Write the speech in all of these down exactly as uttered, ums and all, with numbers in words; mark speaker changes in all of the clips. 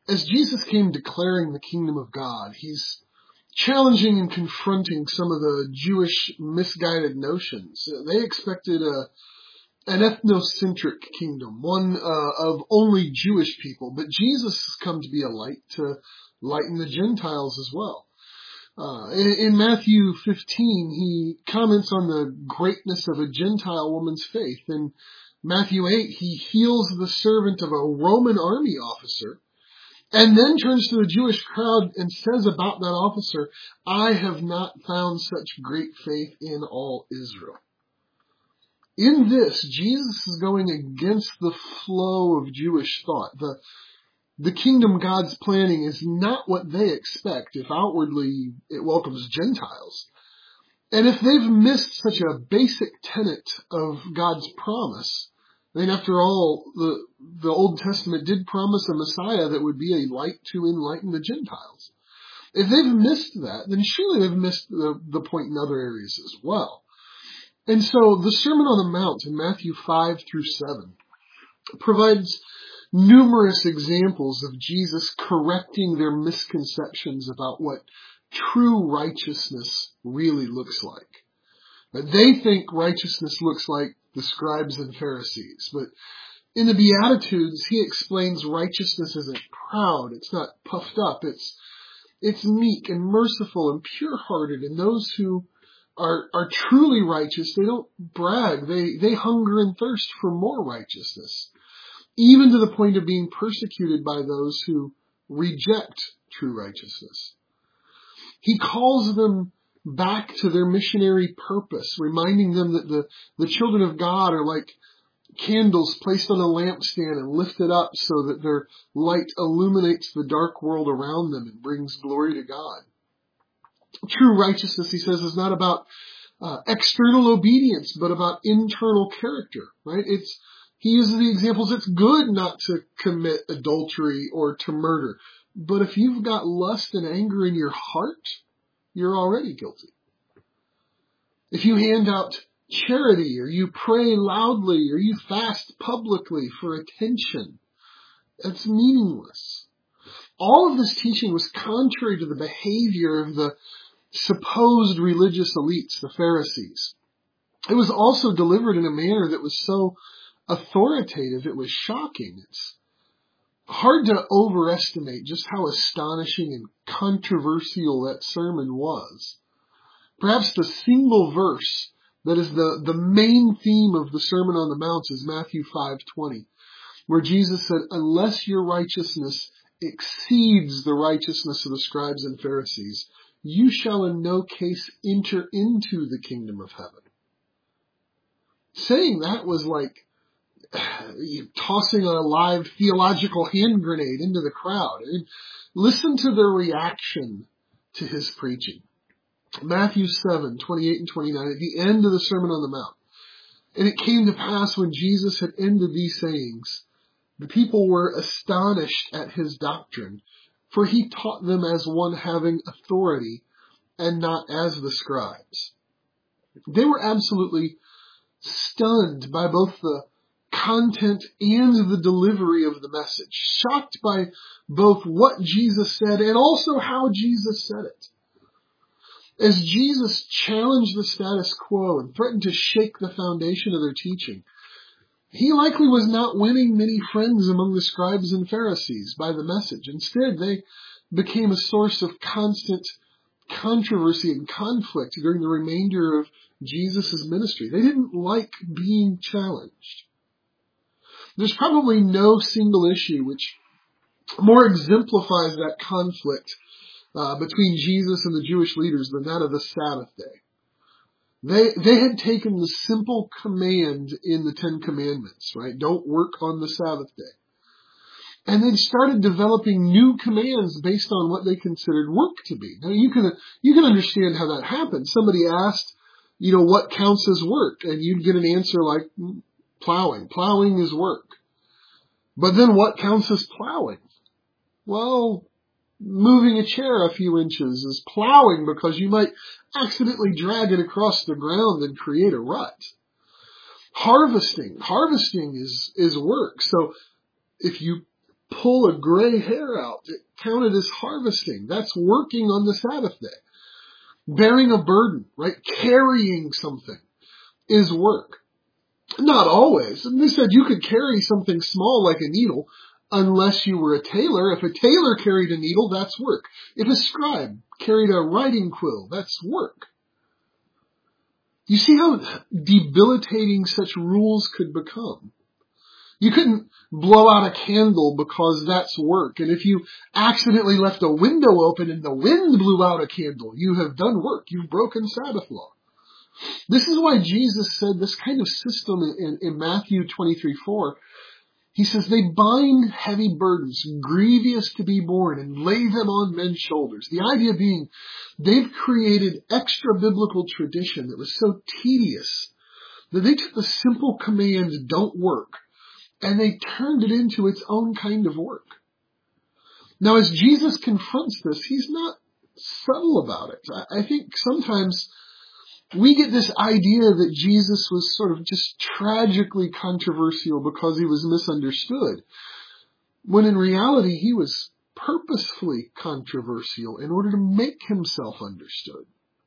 Speaker 1: as Jesus came declaring the kingdom of God, he's challenging and confronting some of the Jewish misguided notions. They expected a an ethnocentric kingdom, one uh, of only Jewish people, but Jesus has come to be a light to lighten the Gentiles as well. Uh, in, in Matthew fifteen, he comments on the greatness of a Gentile woman's faith. In Matthew eight, he heals the servant of a Roman army officer, and then turns to the Jewish crowd and says about that officer, I have not found such great faith in all Israel. In this, Jesus is going against the flow of Jewish thought. The, the kingdom God's planning is not what they expect if outwardly it welcomes Gentiles. And if they've missed such a basic tenet of God's promise, I mean, after all, the, the Old Testament did promise a Messiah that would be a light to enlighten the Gentiles. If they've missed that, then surely they've missed the, the point in other areas as well. And so the Sermon on the Mount in Matthew five through seven provides numerous examples of Jesus correcting their misconceptions about what true righteousness really looks like. But they think righteousness looks like the scribes and Pharisees. But in the Beatitudes, he explains righteousness isn't proud. It's not puffed up. It's, it's meek and merciful and pure-hearted. And those who are, are truly righteous, they don't brag. They, they hunger and thirst for more righteousness, even to the point of being persecuted by those who reject true righteousness. He calls them back to their missionary purpose, reminding them that the, the children of God are like candles placed on a lampstand and lifted up so that their light illuminates the dark world around them and brings glory to God. True righteousness, he says, is not about uh, external obedience, but about internal character, right? It's, he uses the examples, it's good not to commit adultery or to murder. But if you've got lust and anger in your heart, you're already guilty. If you hand out charity, or you pray loudly, or you fast publicly for attention, that's meaningless. All of this teaching was contrary to the behavior of the supposed religious elites, the Pharisees. It was also delivered in a manner that was so authoritative, it was shocking. It's hard to overestimate just how astonishing and controversial that sermon was. Perhaps the single verse that is the, the main theme of the Sermon on the Mount is Matthew five twenty, where Jesus said, unless your righteousness exceeds the righteousness of the scribes and Pharisees, you shall in no case enter into the kingdom of heaven. Saying that was like tossing a live theological hand grenade into the crowd. I mean, listen to their reaction to his preaching. Matthew seven, twenty-eight and twenty-nine, at the end of the Sermon on the Mount. And it came to pass when Jesus had ended these sayings, the people were astonished at his doctrine, for he taught them as one having authority and not as the scribes. They were absolutely stunned by both the content and the delivery of the message, shocked by both what Jesus said and also how Jesus said it. As Jesus challenged the status quo and threatened to shake the foundation of their teaching, he likely was not winning many friends among the scribes and Pharisees by the message. Instead, they became a source of constant controversy and conflict during the remainder of Jesus' ministry. They didn't like being challenged. There's probably no single issue which more exemplifies that conflict uh, between Jesus and the Jewish leaders than that of the Sabbath day. They, they had taken the simple command in the Ten Commandments, right? Don't work on the Sabbath day. And then started developing new commands based on what they considered work to be. Now you can, you can understand how that happened. Somebody asked, you know, what counts as work? And you'd get an answer like plowing. Plowing is work. But then what counts as plowing? Well, moving a chair a few inches is plowing because you might accidentally drag it across the ground and create a rut. Harvesting. Harvesting is, is work. So if you pull a gray hair out, it counted as harvesting. That's working on the Sabbath day. Bearing a burden, right? Carrying something is work. Not always. And they said you could carry something small like a needle unless you were a tailor. If a tailor carried a needle, that's work. If a scribe carried a writing quill, that's work. You see how debilitating such rules could become. You couldn't blow out a candle because that's work. And if you accidentally left a window open and the wind blew out a candle, you have done work. You've broken Sabbath law. This is why Jesus said this kind of system in, in Matthew twenty-three four. He says, they bind heavy burdens, grievous to be borne, and lay them on men's shoulders. The idea being, they've created extra biblical tradition that was so tedious that they took the simple command, don't work, and they turned it into its own kind of work. Now, as Jesus confronts this, he's not subtle about it. I think sometimes we get this idea that Jesus was sort of just tragically controversial because he was misunderstood, when in reality he was purposefully controversial in order to make himself understood.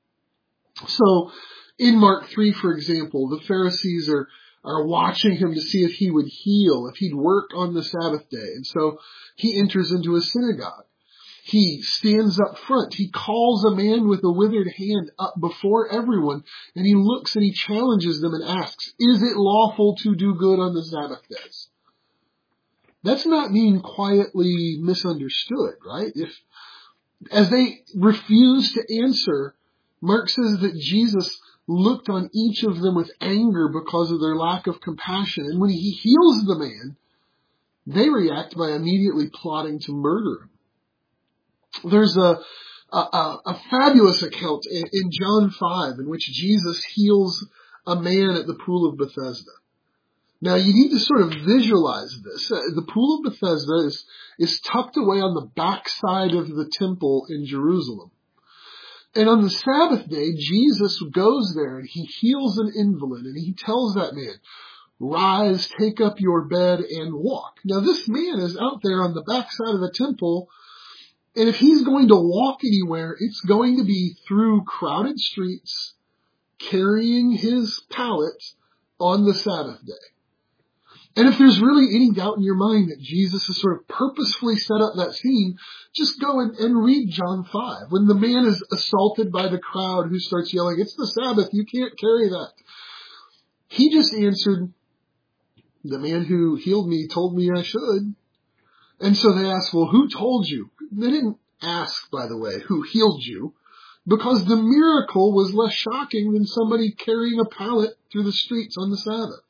Speaker 1: So, in Mark three, for example, the Pharisees are are watching him to see if he would heal, if he'd work on the Sabbath day. And so he enters into a synagogue. He stands up front. He calls a man with a withered hand up before everyone, and he looks and he challenges them and asks, is it lawful to do good on the Sabbath days? That's not being quietly misunderstood, right? If, as they refuse to answer, Mark says that Jesus looked on each of them with anger because of their lack of compassion. And when he heals the man, they react by immediately plotting to murder him. There's a, a, a fabulous account in, in John five in which Jesus heals a man at the pool of Bethesda. Now, you need to sort of visualize this. Uh, the pool of Bethesda is, is tucked away on the backside of the temple in Jerusalem. And on the Sabbath day, Jesus goes there and he heals an invalid and he tells that man, rise, take up your bed and walk. Now, this man is out there on the backside of the temple, and if he's going to walk anywhere, it's going to be through crowded streets, carrying his pallet on the Sabbath day. And if there's really any doubt in your mind that Jesus has sort of purposefully set up that scene, just go and, and read John five. When the man is assaulted by the crowd who starts yelling, it's the Sabbath, you can't carry that. He just answered, the man who healed me told me I should. And so they asked, well, who told you? They didn't ask, by the way, who healed you, because the miracle was less shocking than somebody carrying a pallet through the streets on the Sabbath.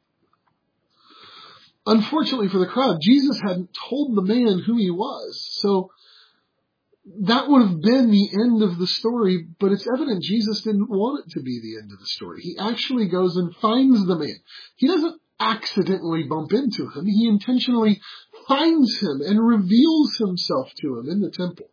Speaker 1: Unfortunately for the crowd, Jesus hadn't told the man who he was. So that would have been the end of the story, but it's evident Jesus didn't want it to be the end of the story. He actually goes and finds the man. He doesn't accidentally bump into him. He intentionally finds him and reveals himself to him in the temple.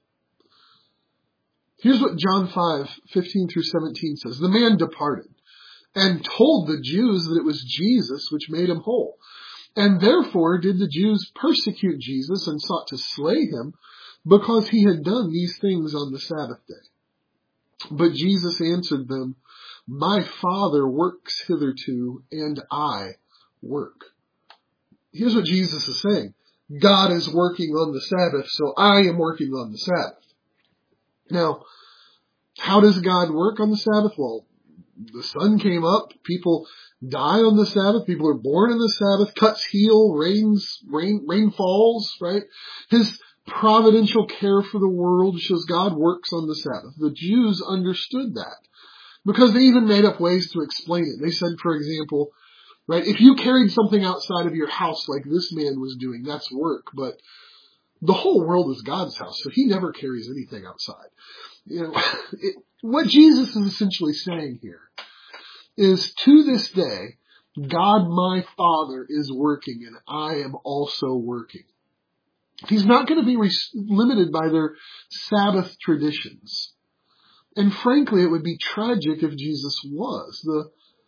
Speaker 1: Here's what John five, fifteen through seventeen says. The man departed and told the Jews that it was Jesus which made him whole. And therefore did the Jews persecute Jesus and sought to slay him, because he had done these things on the Sabbath day. But Jesus answered them, my Father works hitherto, and I work. Here's what Jesus is saying. God is working on the Sabbath, so I am working on the Sabbath. Now, how does God work on the Sabbath? Well, the sun came up, people die on the Sabbath, people are born on the Sabbath, cuts heal, rains, rain, rain falls, right? His providential care for the world shows God works on the Sabbath. The Jews understood that because they even made up ways to explain it. They said, for example, right, if you carried something outside of your house like this man was doing, that's work, but the whole world is God's house, so he never carries anything outside. You know, it, what Jesus is essentially saying here is, to this day, God my Father is working and I am also working. He's not going to be res- limited by their Sabbath traditions. And frankly, it would be tragic if Jesus was. The,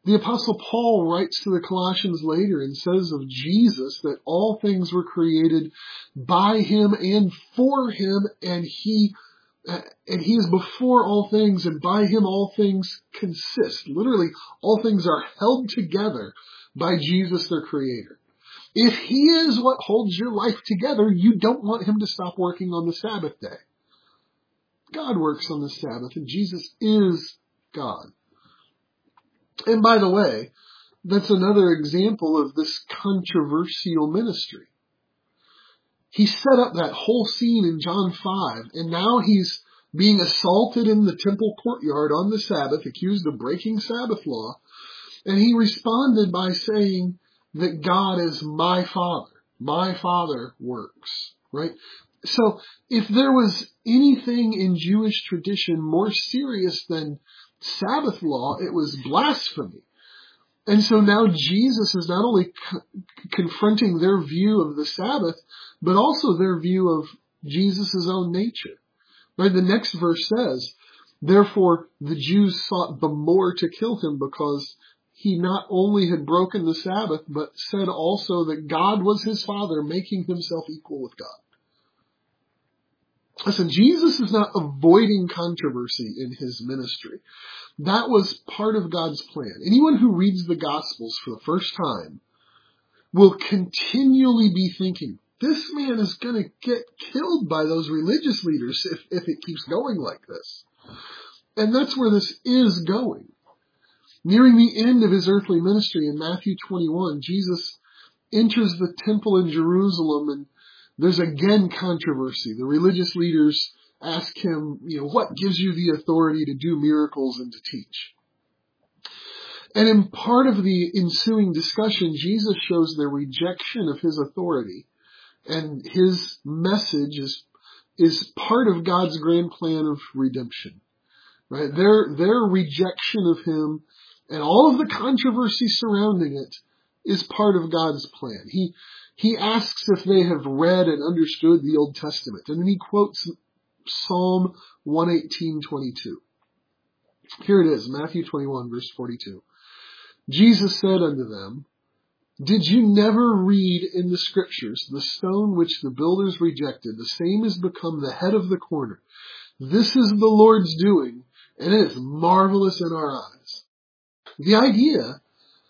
Speaker 1: The Apostle Paul writes to the Colossians later and says of Jesus that all things were created by him and for him, and he uh, and he is before all things, and by him all things consist. Literally, all things are held together by Jesus, their creator. If he is what holds your life together, you don't want him to stop working on the Sabbath day. God works on the Sabbath, and Jesus is God. And by the way, that's another example of this controversial ministry. He set up that whole scene in John five, and now he's being assaulted in the temple courtyard on the Sabbath, accused of breaking Sabbath law, and he responded by saying that God is my Father. My Father works, right? So if there was anything in Jewish tradition more serious than Sabbath law, it was blasphemy. And so now Jesus is not only co- confronting their view of the Sabbath, but also their view of Jesus' own nature. Right? The next verse says, therefore the Jews sought the more to kill him because he not only had broken the Sabbath, but said also that God was his Father, making himself equal with God. Listen, Jesus is not avoiding controversy in his ministry. That was part of God's plan. Anyone who reads the Gospels for the first time will continually be thinking, this man is going to get killed by those religious leaders if, if it keeps going like this. And that's where this is going. Nearing the end of his earthly ministry in Matthew twenty-one, Jesus enters the temple in Jerusalem, and there's again controversy. The religious leaders ask him, you know, what gives you the authority to do miracles and to teach? And in part of the ensuing discussion, Jesus shows their rejection of his authority, and his message is, is part of God's grand plan of redemption. Right? Their, their rejection of him and all of the controversy surrounding it is part of God's plan. He, he asks if they have read and understood the Old Testament, and then he quotes Psalm one eighteen twenty-two. Here it is, Matthew twenty-one, verse forty-two. Jesus said unto them, did you never read in the Scriptures, the stone which the builders rejected, the same is become the head of the corner. This is the Lord's doing, and it is marvelous in our eyes. The idea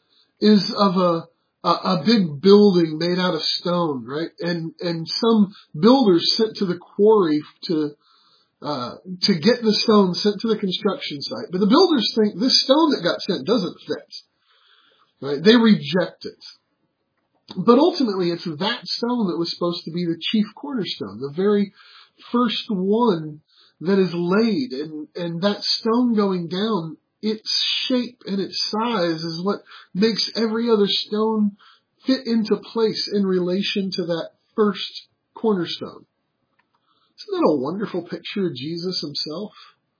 Speaker 1: is of a A, a big building made out of stone, right? And, and some builders sent to the quarry to, uh, to get the stone sent to the construction site. But the builders think this stone that got sent doesn't fit, right? They reject it. But ultimately, it's that stone that was supposed to be the chief cornerstone, the very first one that is laid. And, and that stone going down, its shape and its size is what makes every other stone fit into place in relation to that first cornerstone. Isn't that a wonderful picture of Jesus himself?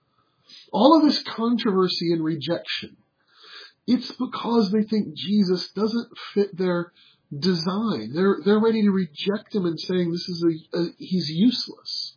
Speaker 1: All of this controversy and rejection, it's because they think Jesus doesn't fit their design. They're, they're ready to reject him and saying this is a, a he's useless.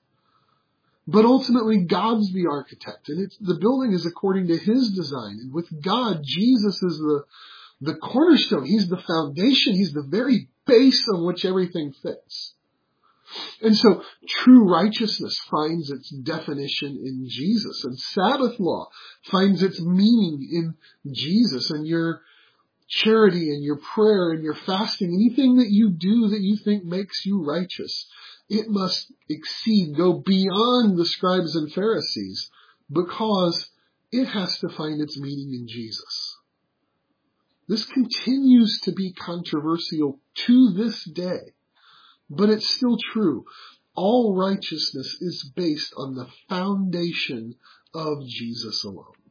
Speaker 1: But ultimately, God's the architect, and it's, the building is according to his design. And with God, Jesus is the, the cornerstone. He's the foundation. He's the very base on which everything fits. And so, true righteousness finds its definition in Jesus, and Sabbath law finds its meaning in Jesus, and your charity and your prayer and your fasting, anything that you do that you think makes you righteous, it must exceed, go beyond the scribes and Pharisees, because it has to find its meaning in Jesus. This continues to be controversial to this day, but it's still true. All righteousness is based on the foundation of Jesus alone.